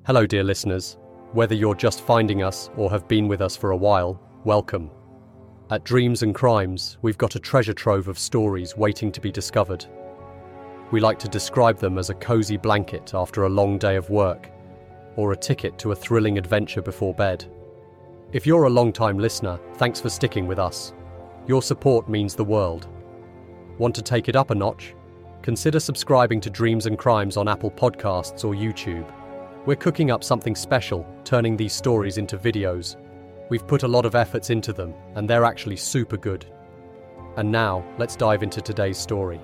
Hello, dear listeners. Whether you're just finding us or have been with us for a while, welcome. At Dreams and Crimes, we've got a treasure trove of stories waiting to be discovered. We like to describe them as a cozy blanket after a long day of work, or a ticket to a thrilling adventure before bed. If you're a long-time listener, thanks for sticking with us. Your support means the world. Want to take it up a notch? Consider subscribing to Dreams and Crimes on Apple Podcasts or YouTube. We're cooking up something special, turning these stories into videos. We've put a lot of efforts into them, and they're actually super good. And now, let's dive into today's story.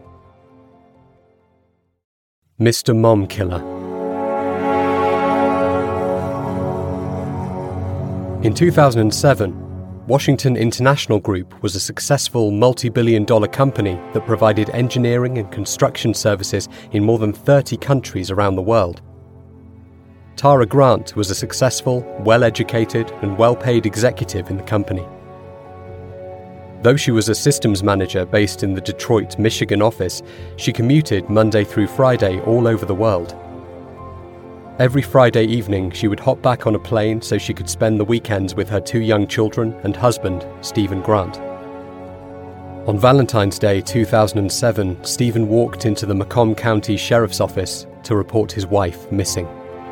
Mr. Mom Killer. In 2007, Washington International Group was a successful multi-billion-dollar company that provided engineering and construction services in more than 30 countries around the world. Tara Grant was a successful, well-educated and well-paid executive in the company. Though she was a systems manager based in the Detroit, Michigan office, she commuted Monday through Friday all over the world. Every Friday evening, she would hop back on a plane so she could spend the weekends with her 2 young children and husband, Stephen Grant. On Valentine's Day 2007, Stephen walked into the Macomb County Sheriff's Office to report his wife missing.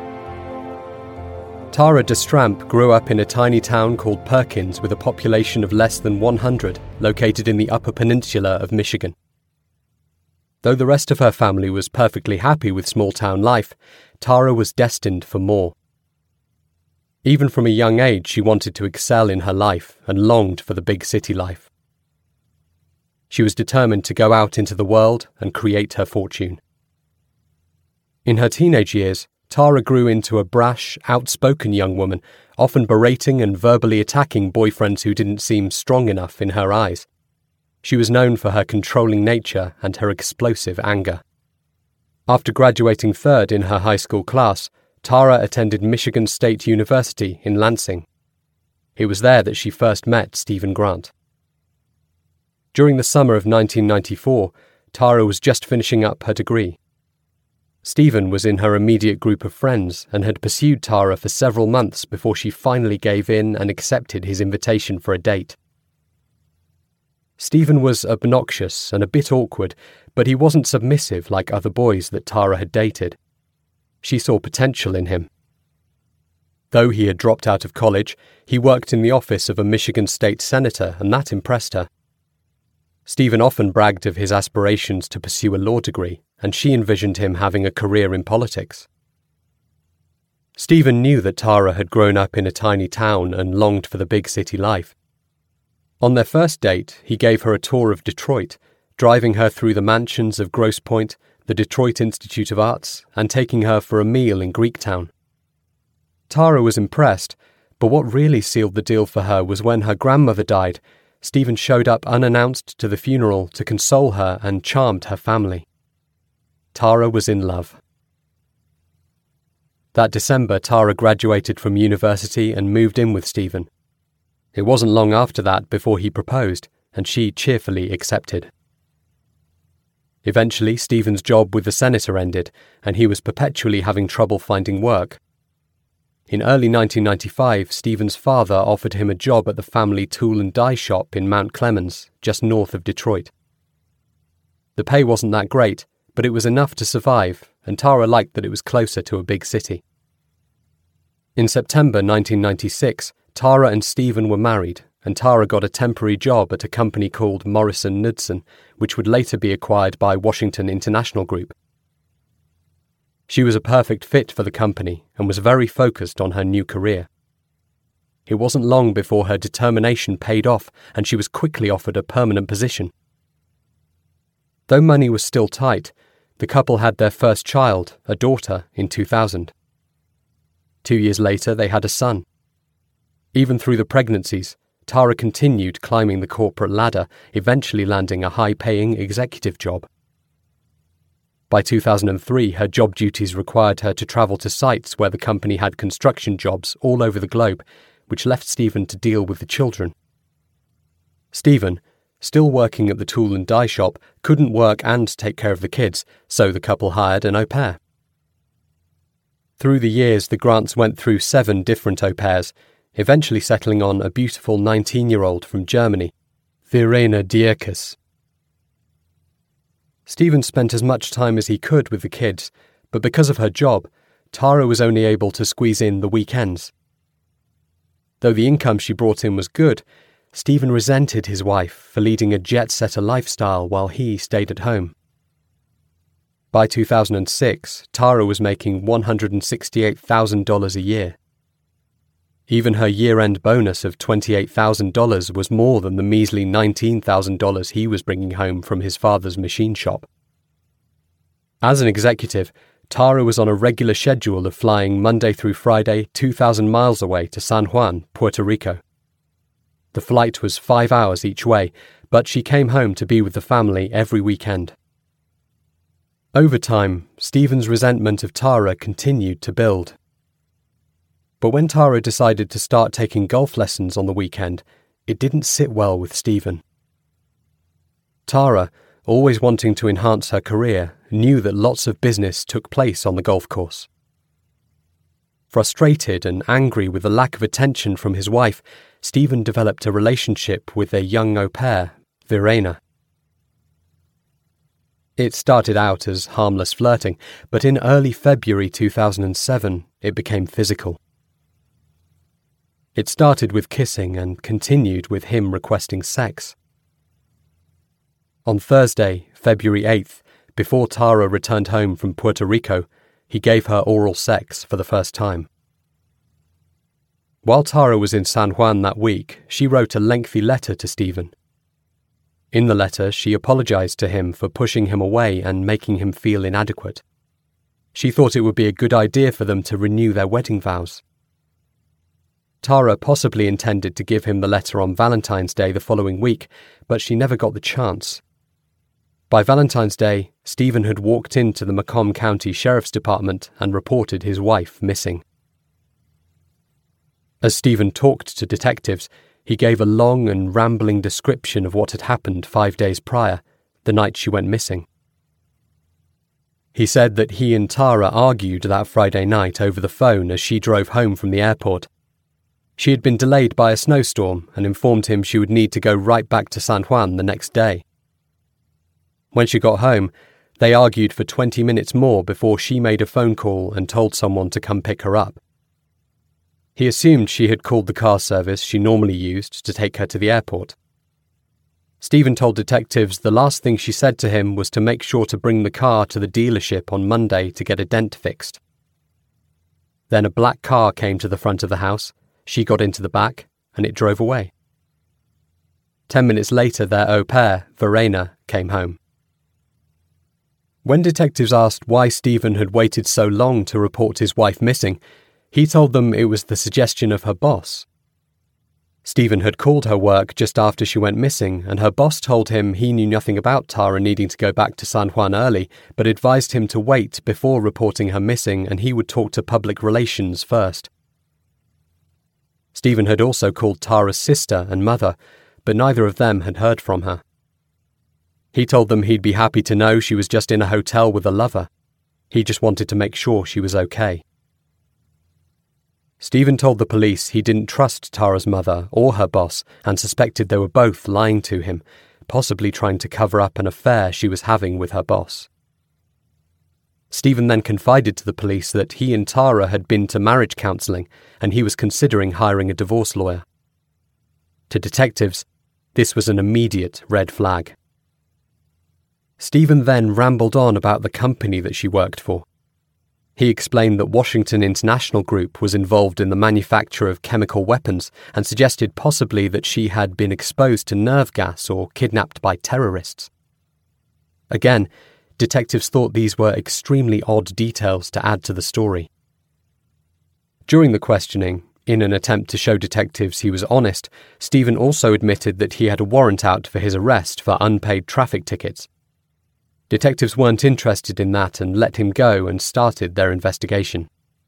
Tara DeStramp grew up in a tiny town called Perkins with a population of less than 100, located in the Upper Peninsula of Michigan. Though the rest of her family was perfectly happy with small-town life, Tara was destined for more. Even from a young age, she wanted to excel in her life and longed for the big city life. She was determined to go out into the world and create her fortune. In her teenage years, Tara grew into a brash, outspoken young woman, often berating and verbally attacking boyfriends who didn't seem strong enough in her eyes. She was known for her controlling nature and her explosive anger. After graduating third in her high school class, Tara attended Michigan State University in Lansing. It was there that she first met Stephen Grant. During the summer of 1994, Tara was just finishing up her degree. Stephen was in her immediate group of friends and had pursued Tara for several months before she finally gave in and accepted his invitation for a date. Stephen was obnoxious and a bit awkward, but he wasn't submissive like other boys that Tara had dated. She saw potential in him. Though he had dropped out of college, he worked in the office of a Michigan state senator, and that impressed her. Stephen often bragged of his aspirations to pursue a law degree, and she envisioned him having a career in politics. Stephen knew that Tara had grown up in a tiny town and longed for the big city life. On their first date, he gave her a tour of Detroit, driving her through the mansions of Grosse Pointe, the Detroit Institute of Arts, and taking her for a meal in Greektown. Tara was impressed, but what really sealed the deal for her was when her grandmother died. Stephen showed up unannounced to the funeral to console her and charmed her family. Tara was in love. That December, Tara graduated from university and moved in with Stephen. It wasn't long after that before he proposed, and she cheerfully accepted. Eventually, Stephen's job with the senator ended, and he was perpetually having trouble finding work. In early 1995, Stephen's father offered him a job at the family tool and die shop in Mount Clemens, just north of Detroit. The pay wasn't that great, but it was enough to survive, and Tara liked that it was closer to a big city. In September 1996, Tara and Stephen were married, and Tara got a temporary job at a company called Morrison Knudsen, which would later be acquired by Washington International Group. She was a perfect fit for the company and was very focused on her new career. It wasn't long before her determination paid off, and she was quickly offered a permanent position. Though money was still tight, the couple had their first child, a daughter, in 2000. 2 years later, they had a son. Even through the pregnancies, Tara continued climbing the corporate ladder, eventually landing a high-paying executive job. By 2003, her job duties required her to travel to sites where the company had construction jobs all over the globe, which left Stephen to deal with the children. Stephen, still working at the tool and die shop, couldn't work and take care of the kids, so the couple hired an au pair. Through the years, the Grants went through 7 different au pairs, eventually settling on a beautiful 19-year-old from Germany, Verena Dierkes. Stephen spent as much time as he could with the kids, but because of her job, Tara was only able to squeeze in the weekends. Though the income she brought in was good, Stephen resented his wife for leading a jet-setter lifestyle while he stayed at home. By 2006, Tara was making $168,000 a year. Even her year-end bonus of $28,000 was more than the measly $19,000 he was bringing home from his father's machine shop. As an executive, Tara was on a regular schedule of flying Monday through Friday 2,000 miles away to San Juan, Puerto Rico. The flight was 5 hours each way, but she came home to be with the family every weekend. Over time, Stephen's resentment of Tara continued to build. But when Tara decided to start taking golf lessons on the weekend, it didn't sit well with Stephen. Tara, always wanting to enhance her career, knew that lots of business took place on the golf course. Frustrated and angry with the lack of attention from his wife, Stephen developed a relationship with their young au pair, Verena. It started out as harmless flirting, but in early February 2007, it became physical. It started with kissing and continued with him requesting sex. On Thursday, February 8th, before Tara returned home from Puerto Rico, he gave her oral sex for the first time. While Tara was in San Juan that week, she wrote a lengthy letter to Stephen. In the letter, she apologized to him for pushing him away and making him feel inadequate. She thought it would be a good idea for them to renew their wedding vows. Tara possibly intended to give him the letter on Valentine's Day the following week, but she never got the chance. By Valentine's Day, Stephen had walked into the Macomb County Sheriff's Department and reported his wife missing. As Stephen talked to detectives, he gave a long and rambling description of what had happened 5 days prior, the night she went missing. He said that he and Tara argued that Friday night over the phone as she drove home from the airport. She had been delayed by a snowstorm and informed him she would need to go right back to San Juan the next day. When she got home, they argued for 20 minutes more before she made a phone call and told someone to come pick her up. He assumed she had called the car service she normally used to take her to the airport. Stephen told detectives the last thing she said to him was to make sure to bring the car to the dealership on Monday to get a dent fixed. Then a black car came to the front of the house. She got into the back, and it drove away. 10 minutes later, their au pair, Verena, came home. When detectives asked why Stephen had waited so long to report his wife missing, he told them it was the suggestion of her boss. Stephen had called her work just after she went missing, and her boss told him he knew nothing about Tara needing to go back to San Juan early, but advised him to wait before reporting her missing and he would talk to public relations first. Stephen had also called Tara's sister and mother, but neither of them had heard from her. He told them he'd be happy to know she was just in a hotel with a lover. He just wanted to make sure she was okay. Stephen told the police he didn't trust Tara's mother or her boss and suspected they were both lying to him, possibly trying to cover up an affair she was having with her boss. Stephen then confided to the police that he and Tara had been to marriage counselling and he was considering hiring a divorce lawyer. To detectives, this was an immediate red flag. Stephen then rambled on about the company that she worked for. He explained that Washington International Group was involved in the manufacture of chemical weapons and suggested possibly that she had been exposed to nerve gas or kidnapped by terrorists. Again, detectives thought these were extremely odd details to add to the story. During the questioning, in an attempt to show detectives he was honest, Stephen also admitted that he had a warrant out for his arrest for unpaid traffic tickets. Detectives weren't interested in that and let him go and started their investigation.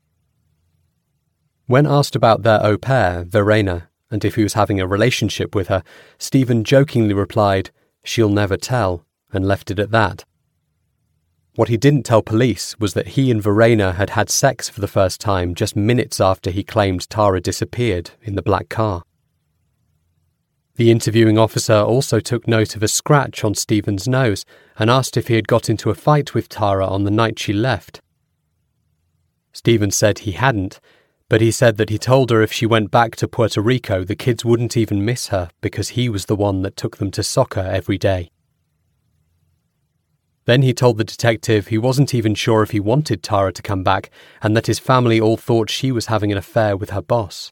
When asked about their au pair, Verena, and if he was having a relationship with her, Stephen jokingly replied, "She'll never tell," and left it at that. What he didn't tell police was that he and Verena had had sex for the first time just minutes after he claimed Tara disappeared in the black car. The interviewing officer also took note of a scratch on Stephen's nose and asked if he had got into a fight with Tara on the night she left. Stephen said he hadn't, but he said that he told her if she went back to Puerto Rico, the kids wouldn't even miss her because he was the one that took them to soccer every day. Then he told the detective he wasn't even sure if he wanted Tara to come back and that his family all thought she was having an affair with her boss.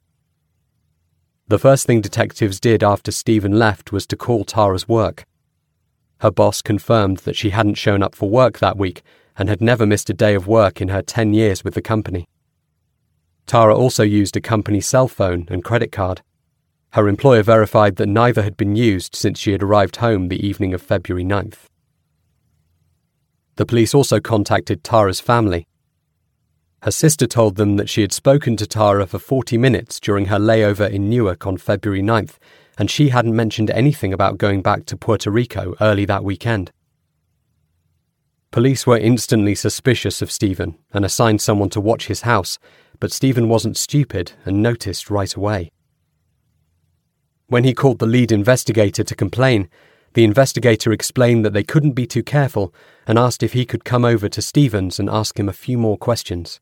The first thing detectives did after Stephen left was to call Tara's work. Her boss confirmed that she hadn't shown up for work that week and had never missed a day of work in her 10 years with the company. Tara also used a company cell phone and credit card. Her employer verified that neither had been used since she had arrived home the evening of February 9th. The police also contacted Tara's family. Her sister told them that she had spoken to Tara for 40 minutes during her layover in Newark on February 9th, and she hadn't mentioned anything about going back to Puerto Rico early that weekend. Police were instantly suspicious of Stephen and assigned someone to watch his house, but Stephen wasn't stupid and noticed right away. When he called the lead investigator to complain, the investigator explained that they couldn't be too careful and asked if he could come over to Stephen's and ask him a few more questions.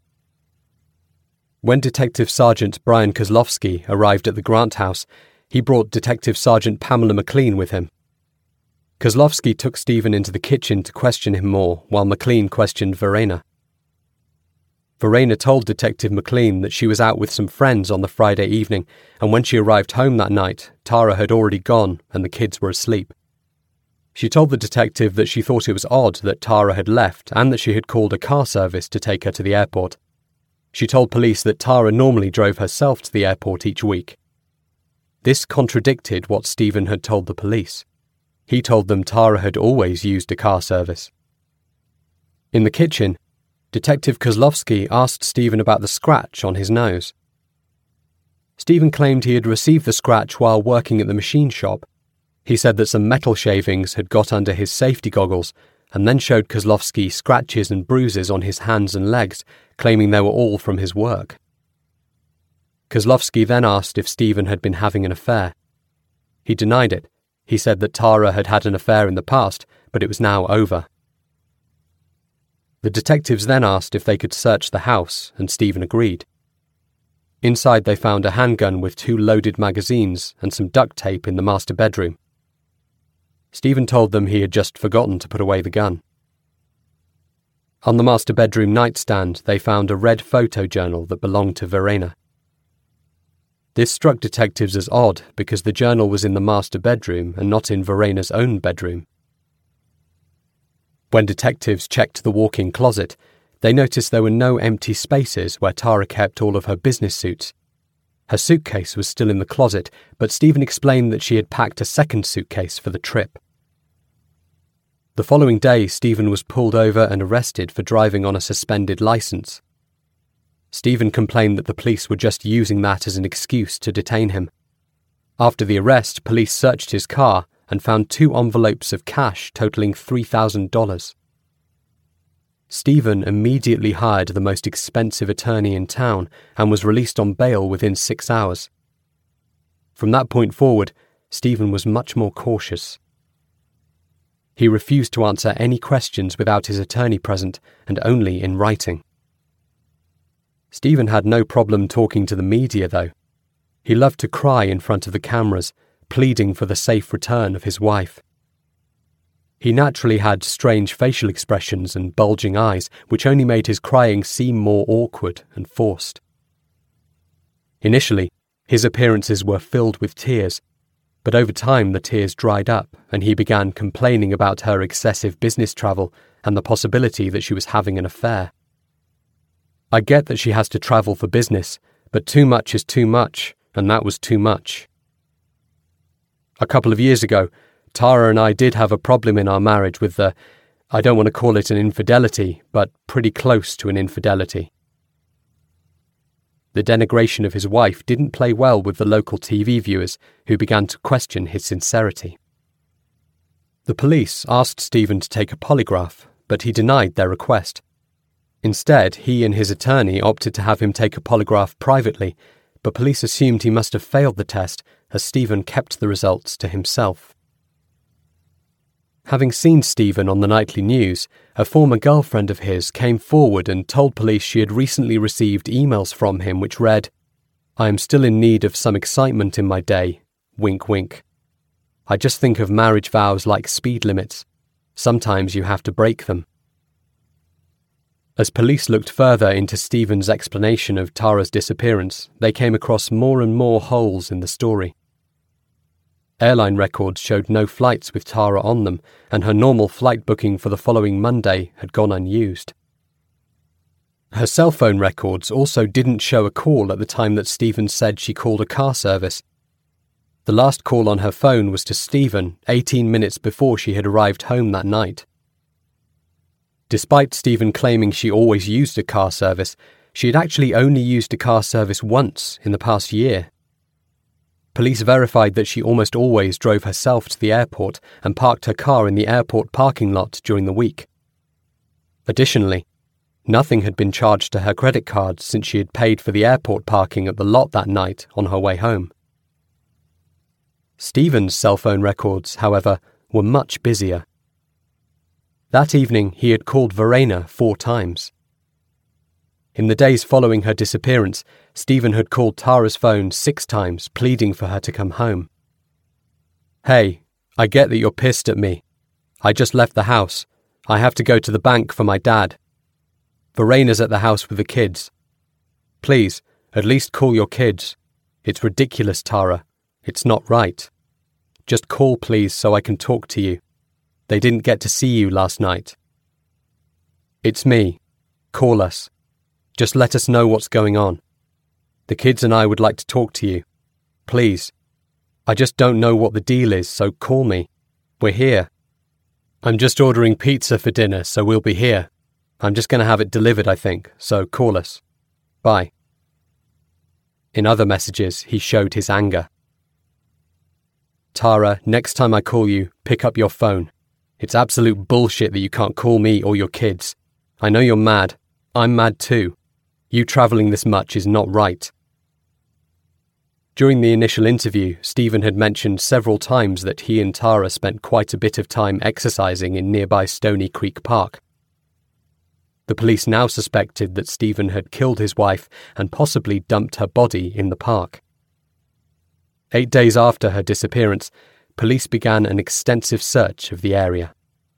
When Detective Sergeant Brian Kozlowski arrived at the Grant house, he brought Detective Sergeant Pamela McLean with him. Kozlowski took Stephen into the kitchen to question him more, while McLean questioned Verena. Verena told Detective McLean that she was out with some friends on the Friday evening, and when she arrived home that night, Tara had already gone and the kids were asleep. She told the detective that she thought it was odd that Tara had left and that she had called a car service to take her to the airport. She told police that Tara normally drove herself to the airport each week. This contradicted what Stephen had told the police. He told them Tara had always used a car service. In the kitchen, Detective Kozlowski asked Stephen about the scratch on his nose. Stephen claimed he had received the scratch while working at the machine shop. He said that some metal shavings had got under his safety goggles and then showed Kozlowski scratches and bruises on his hands and legs, claiming they were all from his work. Kozlowski then asked if Stephen had been having an affair. He denied it. He said that Tara had had an affair in the past, but it was now over. The detectives then asked if they could search the house, and Stephen agreed. Inside they found a handgun with 2 loaded magazines and some duct tape in the master bedroom. Stephen told them he had just forgotten to put away the gun. On the master bedroom nightstand, they found a red photo journal that belonged to Verena. This struck detectives as odd because the journal was in the master bedroom and not in Verena's own bedroom. When detectives checked the walk-in closet, they noticed there were no empty spaces where Tara kept all of her business suits. Her suitcase was still in the closet, but Stephen explained that she had packed a second suitcase for the trip. The following day, Stephen was pulled over and arrested for driving on a suspended license. Stephen complained that the police were just using that as an excuse to detain him. After the arrest, police searched his car and found 2 envelopes of cash totaling $3,000. Stephen immediately hired the most expensive attorney in town and was released on bail within 6 hours. From that point forward, Stephen was much more cautious. He refused to answer any questions without his attorney present and only in writing. Stephen had no problem talking to the media, though. He loved to cry in front of the cameras, pleading for the safe return of his wife. He naturally had strange facial expressions and bulging eyes, which only made his crying seem more awkward and forced. Initially, his appearances were filled with tears, but over time the tears dried up and he began complaining about her excessive business travel and the possibility that she was having an affair. "I get that she has to travel for business, but too much is too much, and that was too much. A couple of years ago, Tara and I did have a problem in our marriage with I don't want to call it an infidelity, but pretty close to an infidelity." The denigration of his wife didn't play well with the local TV viewers, who began to question his sincerity. The police asked Stephen to take a polygraph, but he denied their request. Instead, he and his attorney opted to have him take a polygraph privately, but police assumed he must have failed the test as Stephen kept the results to himself. Having seen Stephen on the nightly news, a former girlfriend of his came forward and told police she had recently received emails from him which read, "I am still in need of some excitement in my day. Wink, wink. I just think of marriage vows like speed limits. Sometimes you have to break them." As police looked further into Stephen's explanation of Tara's disappearance, they came across more and more holes in the story. Airline records showed no flights with Tara on them, and her normal flight booking for the following Monday had gone unused. Her cell phone records also didn't show a call at the time that Stephen said she called a car service. The last call on her phone was to Stephen 18 minutes before she had arrived home that night. Despite Stephen claiming she always used a car service, she had actually only used a car service once in the past year. Police verified that she almost always drove herself to the airport and parked her car in the airport parking lot during the week. Additionally, nothing had been charged to her credit card since she had paid for the airport parking at the lot that night on her way home. Stephen's cell phone records, however, were much busier. That evening, he had called Verena 4 times. In the days following her disappearance, Stephen had called Tara's phone 6 times, pleading for her to come home. "Hey, I get that you're pissed at me. I just left the house. I have to go to the bank for my dad. Verena's at the house with the kids. Please, at least call your kids. It's ridiculous, Tara. It's not right. Just call, please, so I can talk to you. They didn't get to see you last night. It's me. Call us. Just let us know what's going on. The kids and I would like to talk to you. Please. I just don't know what the deal is, so call me. We're here. I'm just ordering pizza for dinner, so we'll be here. I'm just going to have it delivered, I think, so call us. Bye." In other messages, he showed his anger. "Tara, next time I call you, pick up your phone. It's absolute bullshit that you can't call me or your kids. I know you're mad. I'm mad too. You travelling this much is not right." During the initial interview, Stephen had mentioned several times that he and Tara spent quite a bit of time exercising in nearby Stony Creek Park. The police now suspected that Stephen had killed his wife and possibly dumped her body in the park. 8 days after her disappearance, police began an extensive search of the area.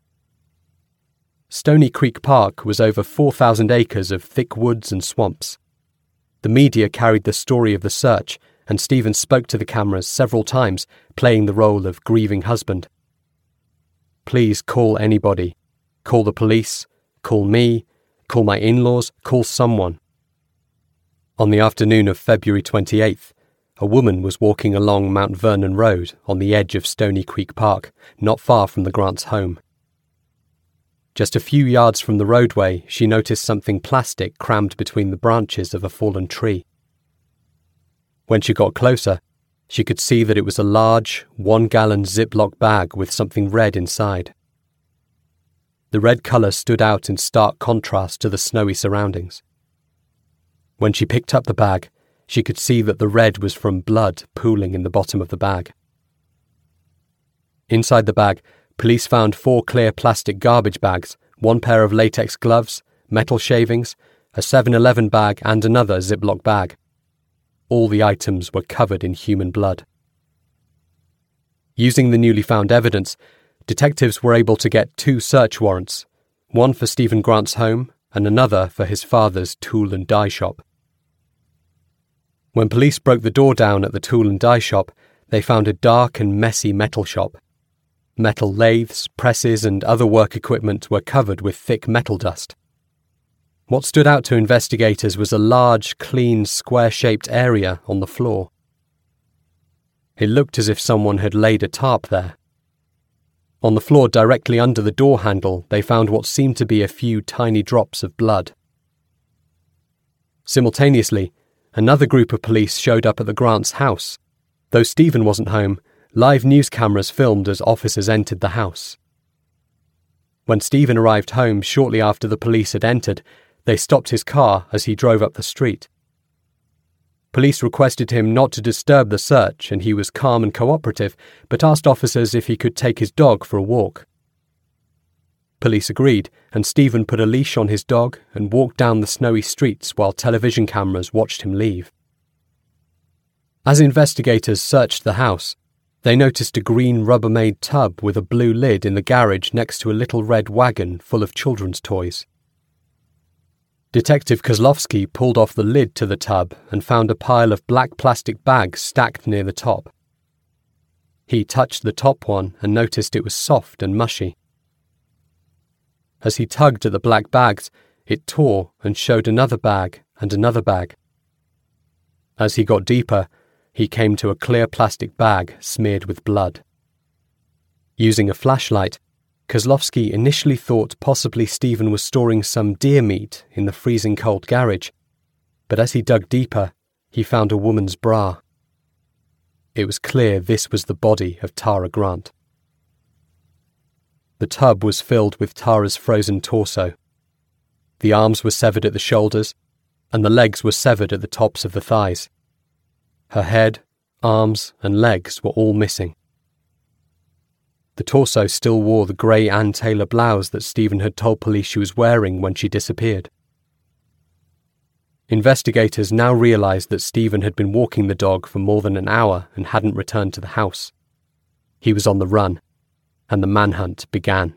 Stony Creek Park was over 4,000 acres of thick woods and swamps. The media carried the story of the search, and Stephen spoke to the cameras several times, playing the role of grieving husband. "Please call anybody. Call the police. Call me. Call my in-laws. Call someone." On the afternoon of February 28th, a woman was walking along Mount Vernon Road on the edge of Stony Creek Park, not far from the Grants' home. Just a few yards from the roadway, she noticed something plastic crammed between the branches of a fallen tree. When she got closer, she could see that it was a large, 1-gallon Ziploc bag with something red inside. The red colour stood out in stark contrast to the snowy surroundings. When she picked up the bag, she could see that the red was from blood pooling in the bottom of the bag. Inside the bag, police found 4 clear plastic garbage bags, 1 pair of latex gloves, metal shavings, a 7-Eleven bag and another Ziploc bag. All the items were covered in human blood. Using the newly found evidence, detectives were able to get 2 search warrants, one for Stephen Grant's home and another for his father's tool and die shop. When police broke the door down at the tool and die shop, they found a dark and messy metal shop. Metal lathes, presses and other work equipment were covered with thick metal dust. What stood out to investigators was a large, clean, square-shaped area on the floor. It looked as if someone had laid a tarp there. On the floor directly under the door handle, they found what seemed to be a few tiny drops of blood. Simultaneously, another group of police showed up at the Grants' house. Though Stephen wasn't home, live news cameras filmed as officers entered the house. When Stephen arrived home shortly after the police had entered, they stopped his car as he drove up the street. Police requested him not to disturb the search, and he was calm and cooperative, but asked officers if he could take his dog for a walk. Police agreed, and Stephen put a leash on his dog and walked down the snowy streets while television cameras watched him leave. As investigators searched the house, they noticed a green Rubbermaid tub with a blue lid in the garage next to a little red wagon full of children's toys. Detective Kozlowski pulled off the lid to the tub and found a pile of black plastic bags stacked near the top. He touched the top one and noticed it was soft and mushy. As he tugged at the black bags, it tore and showed another bag and another bag. As he got deeper, he came to a clear plastic bag smeared with blood. Using a flashlight, Kozlowski initially thought possibly Stephen was storing some deer meat in the freezing cold garage, but as he dug deeper, he found a woman's bra. It was clear this was the body of Tara Grant. The tub was filled with Tara's frozen torso. The arms were severed at the shoulders, and the legs were severed at the tops of the thighs. Her head, arms, and legs were all missing. The torso still wore the grey Ann Taylor blouse that Stephen had told police she was wearing when she disappeared. Investigators now realised that Stephen had been walking the dog for more than an hour and hadn't returned to the house. He was on the run, and the manhunt began.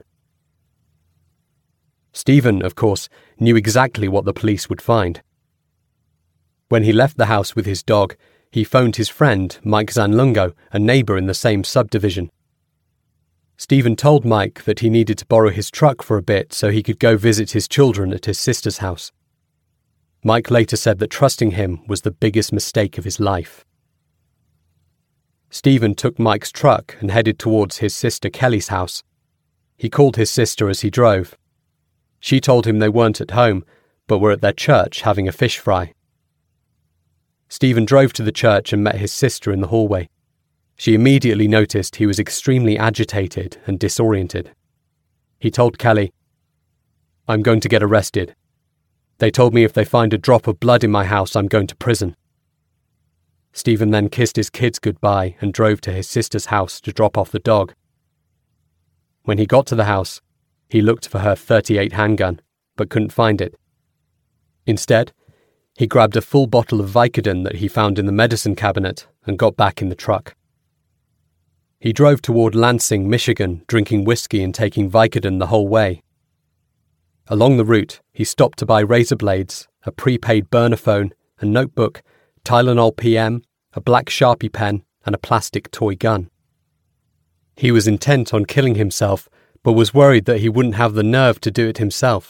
Stephen, of course, knew exactly what the police would find. When he left the house with his dog, he phoned his friend, Mike Zanlungo, a neighbour in the same subdivision. Stephen told Mike that he needed to borrow his truck for a bit so he could go visit his children at his sister's house. Mike later said that trusting him was the biggest mistake of his life. Stephen took Mike's truck and headed towards his sister Kelly's house. He called his sister as he drove. She told him they weren't at home, but were at their church having a fish fry. Stephen drove to the church and met his sister in the hallway. She immediately noticed he was extremely agitated and disoriented. He told Kelly, "I'm going to get arrested. They told me if they find a drop of blood in my house, I'm going to prison." Stephen then kissed his kids goodbye and drove to his sister's house to drop off the dog. When he got to the house, he looked for her .38 handgun, but couldn't find it. Instead, he grabbed a full bottle of Vicodin that he found in the medicine cabinet and got back in the truck. He drove toward Lansing, Michigan, drinking whiskey and taking Vicodin the whole way. Along the route, he stopped to buy razor blades, a prepaid burner phone, a notebook, Tylenol PM, a black Sharpie pen, and a plastic toy gun. He was intent on killing himself, but was worried that he wouldn't have the nerve to do it himself.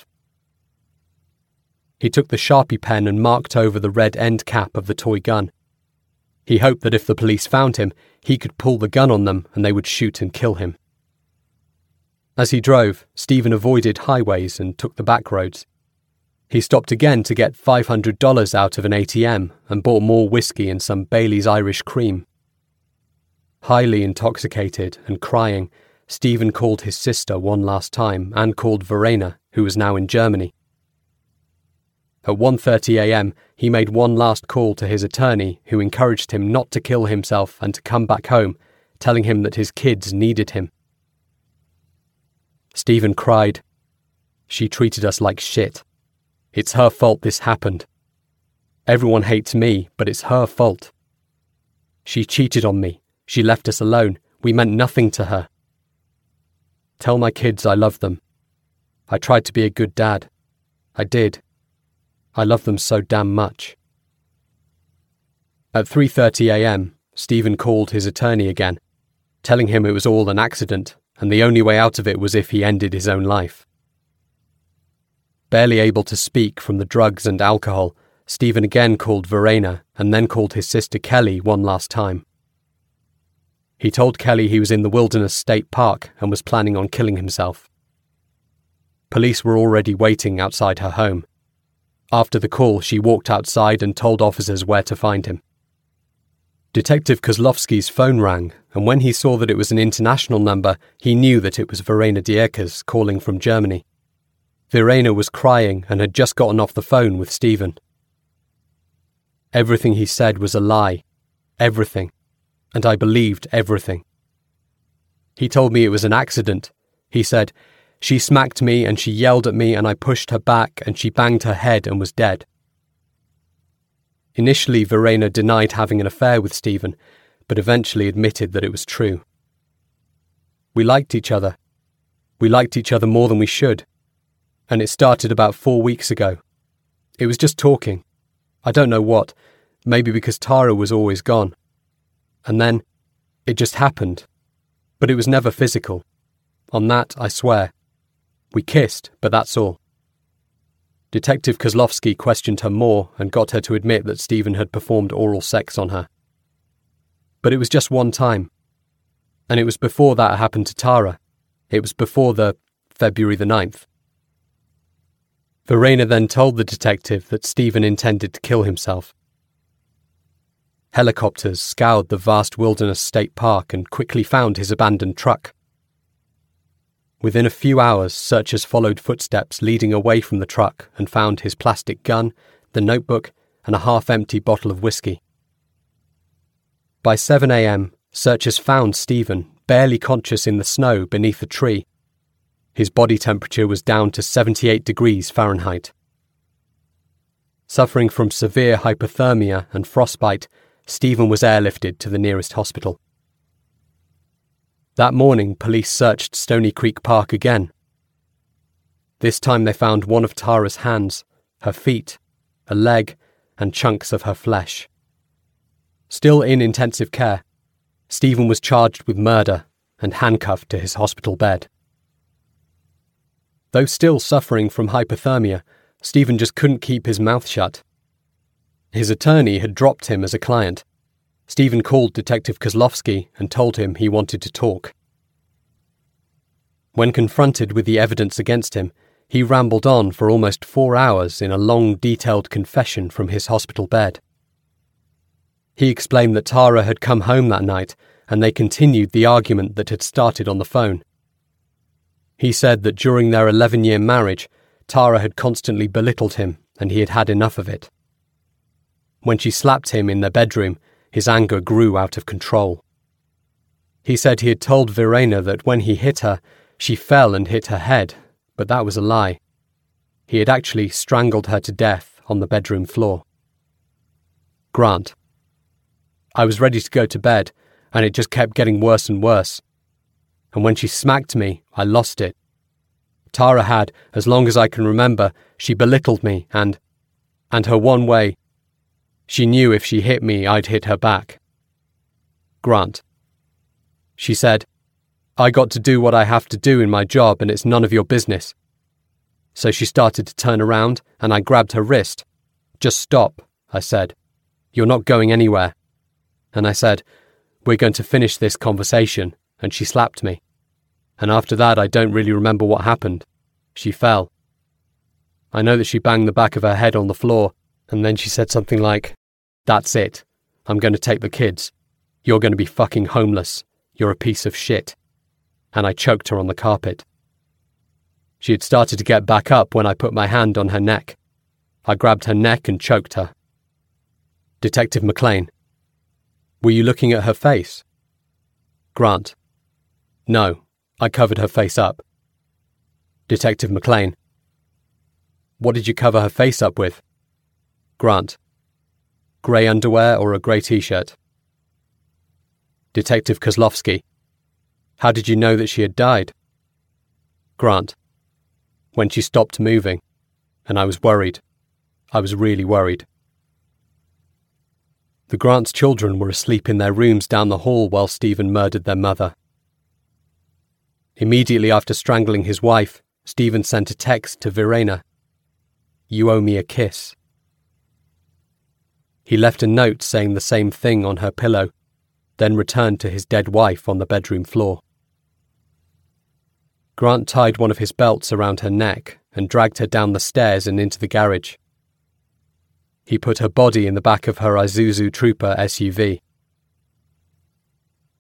He took the Sharpie pen and marked over the red end cap of the toy gun. He hoped that if the police found him, he could pull the gun on them and they would shoot and kill him. As he drove, Stephen avoided highways and took the back roads. He stopped again to get $500 out of an ATM and bought more whiskey and some Bailey's Irish Cream. Highly intoxicated and crying, Stephen called his sister one last time and called Verena, who was now in Germany. At 1:30 a.m, he made one last call to his attorney, who encouraged him not to kill himself and to come back home, telling him that his kids needed him. Stephen cried, "She treated us like shit. It's her fault this happened. Everyone hates me, but it's her fault. She cheated on me. She left us alone. We meant nothing to her. Tell my kids I love them. I tried to be a good dad. I did. I love them so damn much." At 3:30 a.m, Stephen called his attorney again, telling him it was all an accident and the only way out of it was if he ended his own life. Barely able to speak from the drugs and alcohol, Stephen again called Verena and then called his sister Kelly one last time. He told Kelly he was in the Wilderness State Park and was planning on killing himself. Police were already waiting outside her home. After the call, she walked outside and told officers where to find him. Detective Kozlowski's phone rang, and when he saw that it was an international number, he knew that it was Verena Dierkes calling from Germany. Verena was crying and had just gotten off the phone with Stephen. Everything he said was a lie. Everything. And I believed everything. He told me it was an accident. He said, "She smacked me and she yelled at me and I pushed her back and she banged her head and was dead." Initially, Verena denied having an affair with Stephen, but eventually admitted that it was true. We liked each other. We liked each other more than we should. And it started about 4 weeks ago. It was just talking. I don't know what, maybe because Tara was always gone. And then, it just happened. But it was never physical. On that, I swear. We kissed, but that's all. Detective Kozlowski questioned her more and got her to admit that Stephen had performed oral sex on her. But it was just one time. And it was before that happened to Tara. It was before the February the 9th. Verena then told the detective that Stephen intended to kill himself. Helicopters scoured the vast Wilderness State Park and quickly found his abandoned truck. Within a few hours, searchers followed footsteps leading away from the truck and found his plastic gun, the notebook, and a half-empty bottle of whiskey. By 7 a.m., searchers found Stephen, barely conscious in the snow beneath a tree. His body temperature was down to 78 degrees Fahrenheit. Suffering from severe hypothermia and frostbite, Stephen was airlifted to the nearest hospital. That morning, police searched Stony Creek Park again. This time they found one of Tara's hands, her feet, a leg, and chunks of her flesh. Still in intensive care, Stephen was charged with murder and handcuffed to his hospital bed. Though still suffering from hypothermia, Stephen just couldn't keep his mouth shut. His attorney had dropped him as a client. Stephen called Detective Kozlowski and told him he wanted to talk. When confronted with the evidence against him, he rambled on for almost 4 hours in a long, detailed confession from his hospital bed. He explained that Tara had come home that night and they continued the argument that had started on the phone. He said that during their 11-year marriage, Tara had constantly belittled him and he had had enough of it. When she slapped him in their bedroom, his anger grew out of control. He said he had told Verena that when he hit her, she fell and hit her head, but that was a lie. He had actually strangled her to death on the bedroom floor. Grant: I was ready to go to bed, and it just kept getting worse and worse. And when she smacked me, I lost it. Tara had, as long as I can remember, she belittled me and her one way, she knew if she hit me, I'd hit her back. Grant: She said, I got to do what I have to do in my job and it's none of your business. So she started to turn around and I grabbed her wrist. Just stop, I said. You're not going anywhere. And I said, we're going to finish this conversation, and she slapped me. And after that I don't really remember what happened. She fell. I know that she banged the back of her head on the floor, and then she said something like, that's it. I'm going to take the kids. You're going to be fucking homeless. You're a piece of shit. And I choked her on the carpet. She had started to get back up when I put my hand on her neck. I grabbed her neck and choked her. Detective McLean: Were you looking at her face? Grant: No, I covered her face up. Detective McLean: What did you cover her face up with? Grant: Grey underwear or a grey t-shirt. Detective Kozlowski: How did you know that she had died? Grant: When she stopped moving, and I was worried. I was really worried. The Grant's children were asleep in their rooms down the hall while Stephen murdered their mother. Immediately after strangling his wife, Stephen sent a text to Verena. You owe me a kiss. He left a note saying the same thing on her pillow, then returned to his dead wife on the bedroom floor. Grant tied one of his belts around her neck and dragged her down the stairs and into the garage. He put her body in the back of her Isuzu Trooper SUV.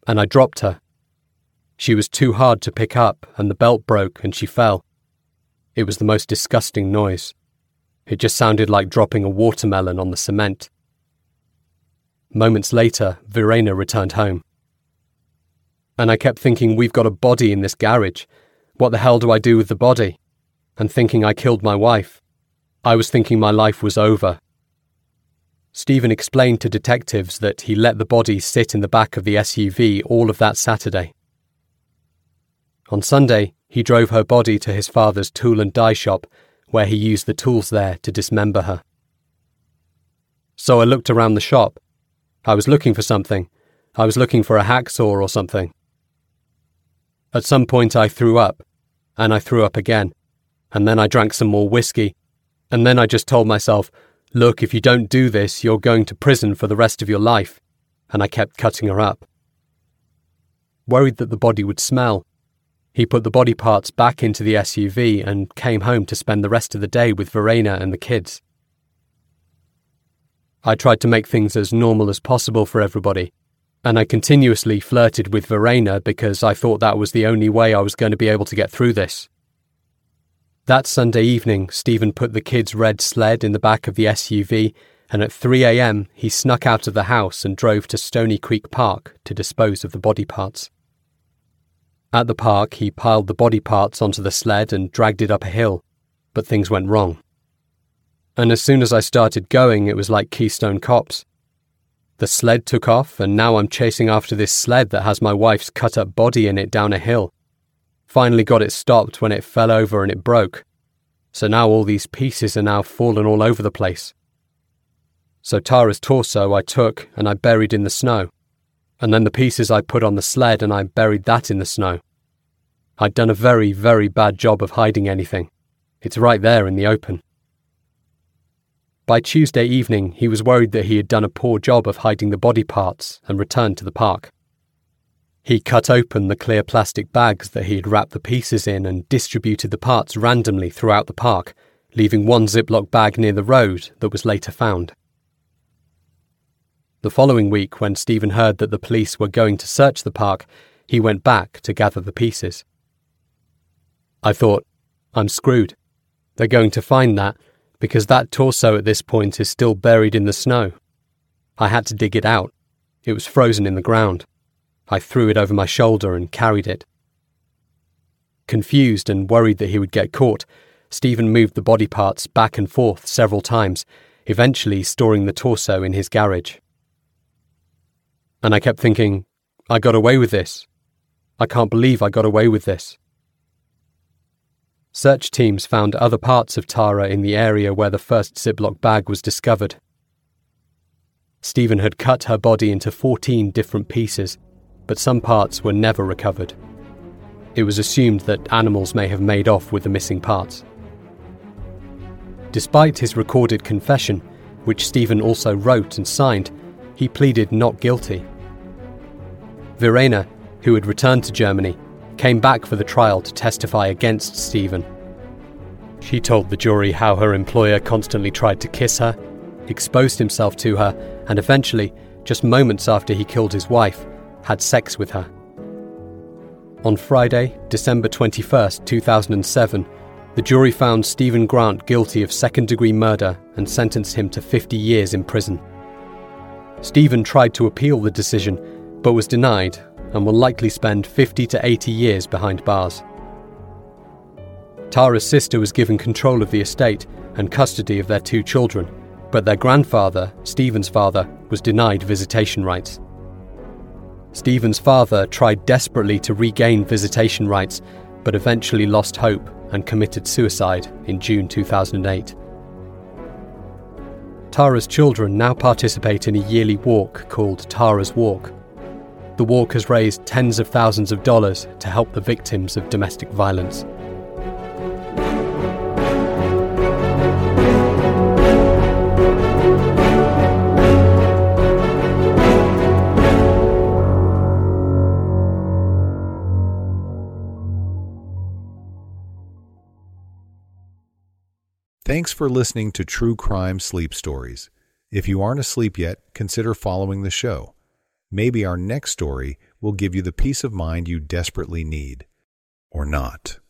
and I dropped her. She was too hard to pick up, and the belt broke and she fell. It was the most disgusting noise. It just sounded like dropping a watermelon on the cement. Moments later, Verena returned home. And I kept thinking, we've got a body in this garage. What the hell do I do with the body? And thinking I killed my wife. I was thinking my life was over. Stephen explained to detectives that he let the body sit in the back of the SUV all of that Saturday. On Sunday, he drove her body to his father's tool and die shop, where he used the tools there to dismember her. So I looked around the shop. I was looking for something. I was looking for a hacksaw or something. At some point I threw up, and I threw up again, and then I drank some more whiskey, and then I just told myself, look, if you don't do this, you're going to prison for the rest of your life, and I kept cutting her up. Worried that the body would smell, he put the body parts back into the SUV and came home to spend the rest of the day with Verena and the kids. I tried to make things as normal as possible for everybody, and I continuously flirted with Verena because I thought that was the only way I was going to be able to get through this. That Sunday evening, Stephen put the kids' red sled in the back of the SUV, and at 3 a.m. he snuck out of the house and drove to Stony Creek Park to dispose of the body parts. At the park, he piled the body parts onto the sled and dragged it up a hill, but things went wrong. And as soon as I started going, it was like Keystone Cops. The sled took off, and now I'm chasing after this sled that has my wife's cut-up body in it down a hill. Finally got it stopped when it fell over and it broke. So now all these pieces are now fallen all over the place. So Tara's torso I took and I buried in the snow. And then the pieces I put on the sled and I buried that in the snow. I'd done a very, very bad job of hiding anything. It's right there in the open. By Tuesday evening, he was worried that he had done a poor job of hiding the body parts and returned to the park. He cut open the clear plastic bags that he had wrapped the pieces in and distributed the parts randomly throughout the park, leaving one Ziploc bag near the road that was later found. The following week, when Stephen heard that the police were going to search the park, he went back to gather the pieces. I thought, I'm screwed. They're going to find that, because that torso at this point is still buried in the snow. I had to dig it out. It was frozen in the ground. I threw it over my shoulder and carried it. Confused and worried that he would get caught, Stephen moved the body parts back and forth several times, eventually storing the torso in his garage. And I kept thinking, I got away with this. I can't believe I got away with this. Search teams found other parts of Tara in the area where the first Ziploc bag was discovered. Stephen had cut her body into 14 different pieces, but some parts were never recovered. It was assumed that animals may have made off with the missing parts. Despite his recorded confession, which Stephen also wrote and signed, he pleaded not guilty. Verena, who had returned to Germany, came back for the trial to testify against Stephen. She told the jury how her employer constantly tried to kiss her, exposed himself to her, and eventually, just moments after he killed his wife, had sex with her. On Friday, December 21st, 2007, the jury found Stephen Grant guilty of second-degree murder and sentenced him to 50 years in prison. Stephen tried to appeal the decision, but was denied and will likely spend 50 to 80 years behind bars. Tara's sister was given control of the estate and custody of their 2 children, but their grandfather, Stephen's father, was denied visitation rights. Stephen's father tried desperately to regain visitation rights, but eventually lost hope and committed suicide in June 2008. Tara's children now participate in a yearly walk called Tara's Walk. The walk has raised tens of thousands of dollars to help the victims of domestic violence. Thanks for listening to True Crime Sleep Stories. If you aren't asleep yet, consider following the show. Maybe our next story will give you the peace of mind you desperately need. Or not.